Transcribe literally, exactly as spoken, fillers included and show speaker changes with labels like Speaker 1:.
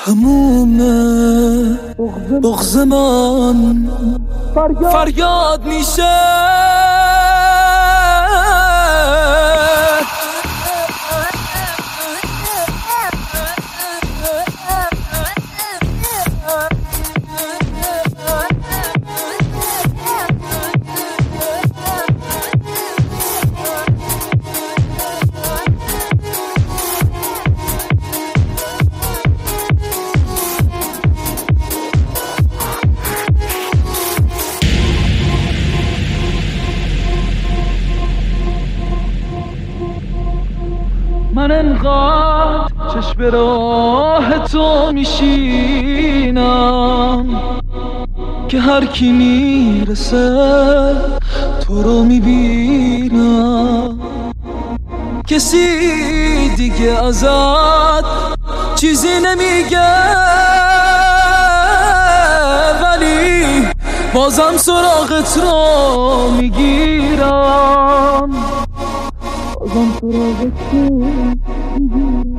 Speaker 1: همومه بغض من فریاد میشه. من انقدر چشم به راه تو میشینم که هر کی میرسه تو رو میبینم. کسی دیگه ازت چیزی نمیگه ولی بازم سراغت رو میگیرم. بازم سراغت رو میگیرم.